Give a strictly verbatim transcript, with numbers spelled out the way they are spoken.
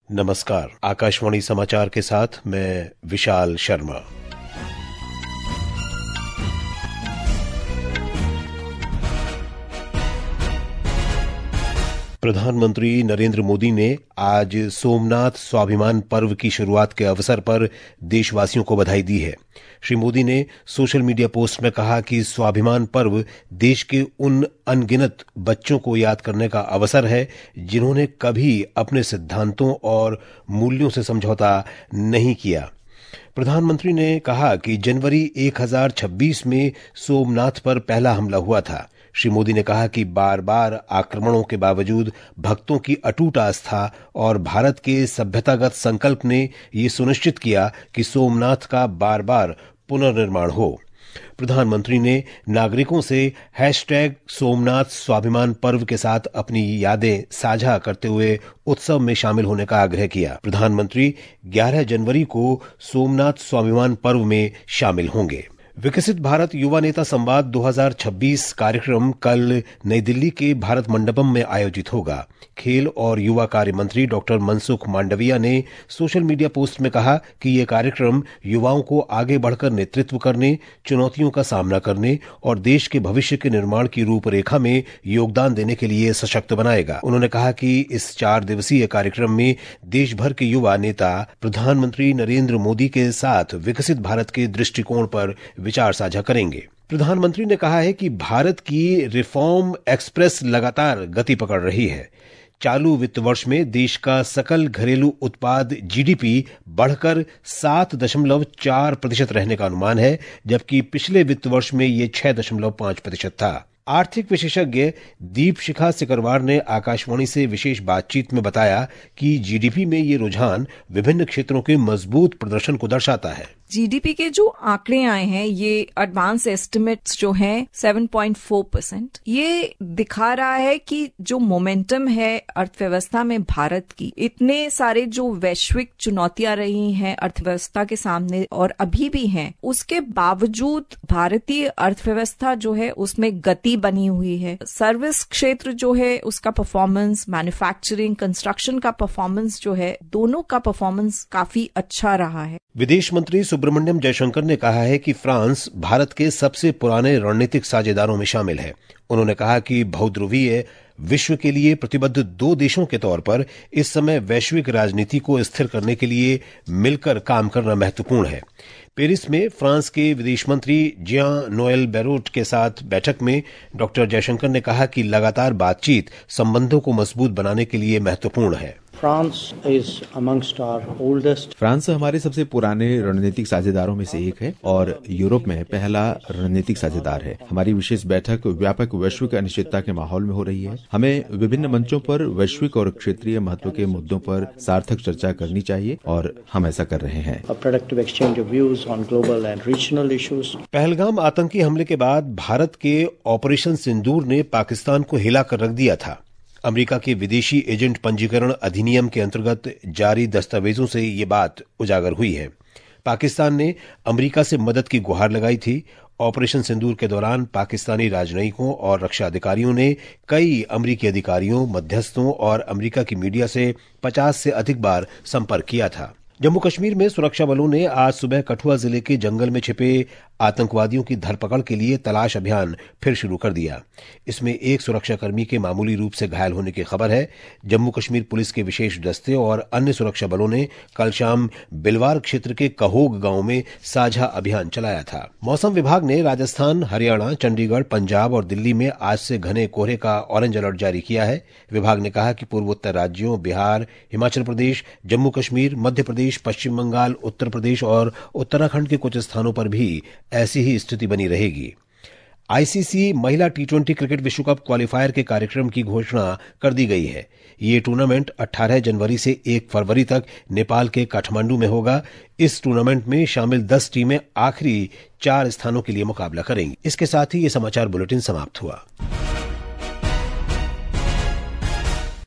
नमस्कार। आकाशवाणी समाचार के साथ मैं विशाल शर्मा। प्रधानमंत्री नरेंद्र मोदी ने आज सोमनाथ स्वाभिमान पर्व की शुरुआत के अवसर पर देशवासियों को बधाई दी है। श्री मोदी ने सोशल मीडिया पोस्ट में कहा कि स्वाभिमान पर्व देश के उन अनगिनत बच्चों को याद करने का अवसर है जिन्होंने कभी अपने सिद्धांतों और मूल्यों से समझौता नहीं किया। प्रधानमंत्री ने कहा कि जनवरी एक हज़ार छब्बीस में सोमनाथ पर पहला हमला हुआ था। श्री मोदी ने कहा कि बार बार आक्रमणों के बावजूद भक्तों की अटूट आस्था और भारत के सभ्यतागत संकल्प ने ये सुनिश्चित किया कि सोमनाथ का बार बार पुनर्निर्माण हो। प्रधानमंत्री ने नागरिकों से हैशटैग सोमनाथ स्वाभिमान पर्व के साथ अपनी यादें साझा करते हुए उत्सव में शामिल होने का आग्रह किया। प्रधानमंत्री ग्यारह जनवरी को सोमनाथ स्वाभिमान पर्व में शामिल होंगे। विकसित भारत युवा नेता संवाद दो हज़ार छब्बीस कार्यक्रम कल नई दिल्ली के भारत मंडपम में आयोजित होगा। खेल और युवा कार्य मंत्री डॉक्टर मनसुख मांडविया ने सोशल मीडिया पोस्ट में कहा कि ये कार्यक्रम युवाओं को आगे बढ़कर नेतृत्व करने, चुनौतियों का सामना करने और देश के भविष्य के निर्माण की रूपरेखा में योगदान देने के लिए सशक्त बनाएगा। उन्होंने कहा कि इस चार दिवसीय कार्यक्रम में देश भर के युवा नेता प्रधानमंत्री नरेंद्र मोदी के साथ विकसित भारत के दृष्टिकोण पर विचार साझा करेंगे। प्रधानमंत्री ने कहा है कि भारत की रिफॉर्म एक्सप्रेस लगातार गति पकड़ रही है। चालू वित्त वर्ष में देश का सकल घरेलू उत्पाद जीडीपी बढ़कर सात दशमलव चार प्रतिशत रहने का अनुमान है, जबकि पिछले वित्त वर्ष में ये छह दशमलव पांच प्रतिशत था। आर्थिक विशेषज्ञ दीपशिखा सिकरवार ने आकाशवाणी से विशेष बातचीत में बताया कि जीडीपी में ये रुझान विभिन्न क्षेत्रों के मजबूत प्रदर्शन को दर्शाता है। जीडीपी के जो आंकड़े आए हैं, ये एडवांस एस्टिमेट्स जो हैं सात पॉइंट चार परसेंट, ये दिखा रहा है कि जो मोमेंटम है अर्थव्यवस्था में भारत की, इतने सारे जो वैश्विक चुनौतियां रही हैं अर्थव्यवस्था के सामने और अभी भी हैं, उसके बावजूद भारतीय अर्थव्यवस्था जो है उसमें गति बनी हुई है। सर्विस क्षेत्र जो है उसका परफॉर्मेंस, मैन्युफैक्चरिंग, कंस्ट्रक्शन का परफॉर्मेंस जो है, दोनों का परफॉर्मेंस काफी अच्छा रहा है। विदेश मंत्री सुब्रमण्यम जयशंकर ने कहा है कि फ्रांस भारत के सबसे पुराने रणनीतिक साझेदारों में शामिल है। उन्होंने कहा कि बहुध्रुवीय विश्व के लिए प्रतिबद्ध दो देशों के तौर पर इस समय वैश्विक राजनीति को स्थिर करने के लिए मिलकर काम करना महत्वपूर्ण है। पेरिस में फ्रांस के विदेश मंत्री जियान नोएल बैरोट के साथ बैठक में डॉक्टर जयशंकर ने कहा कि लगातार बातचीत संबंधों को मजबूत बनाने के लिए महत्वपूर्ण है। France is amongst our oldest. France हमारे सबसे पुराने रणनीतिक साझेदारों में से एक है और यूरोप में पहला रणनीतिक साझेदार है। हमारी विशेष बैठक व्यापक वैश्विक अनिश्चितता के माहौल में हो रही है। हमें विभिन्न मंचों पर वैश्विक और क्षेत्रीय महत्व के मुद्दों पर सार्थक चर्चा करनी चाहिए और हम ऐसा कर रहे हैं। A productive exchange of views on global and regional issues. Pahalgam आतंकी हमले के बाद भारत के ऑपरेशन सिंदूर ने पाकिस्तान को हिलाकर रख दिया था। अमेरिका के विदेशी एजेंट पंजीकरण अधिनियम के अंतर्गत जारी दस्तावेजों से ये बात उजागर हुई है। पाकिस्तान ने अमेरिका से मदद की गुहार लगाई थी। ऑपरेशन सिंदूर के दौरान पाकिस्तानी राजनयिकों और रक्षा अधिकारियों ने कई अमेरिकी अधिकारियों, मध्यस्थों और अमेरिका की मीडिया से पचास से अधिक बार संपर्क किया था। जम्मू कश्मीर में सुरक्षा बलों ने आज सुबह कठुआ जिले के जंगल में छिपे आतंकवादियों की धरपकड़ के लिए तलाश अभियान फिर शुरू कर दिया। इसमें एक सुरक्षाकर्मी के मामूली रूप से घायल होने की खबर है। जम्मू कश्मीर पुलिस के विशेष दस्ते और अन्य सुरक्षा बलों ने कल शाम बिलवार क्षेत्र के कहोग गांव में साझा अभियान चलाया था। मौसम विभाग ने राजस्थान, हरियाणा, चंडीगढ़, पंजाब और दिल्ली में आज से घने कोहरे का ऑरेंज अलर्ट जारी किया है। विभाग ने कहा कि पूर्वोत्तर राज्यों बिहार, हिमाचल प्रदेश, जम्मू कश्मीर, मध्य प्रदेश, पश्चिम बंगाल, उत्तर प्रदेश और उत्तराखंड के कुछ स्थानों पर भी ऐसी ही स्थिति बनी रहेगी। आईसीसी महिला टी ट्वेंटी क्रिकेट विश्व कप क्वालिफायर के कार्यक्रम की घोषणा कर दी गई है। ये टूर्नामेंट अठारह जनवरी से एक फरवरी तक नेपाल के काठमांडू में होगा। इस टूर्नामेंट में शामिल दस टीमें आखिरी चार स्थानों के लिए मुकाबला करेंगी। इसके साथ ही ये समाचार बुलेटिन समाप्त हुआ।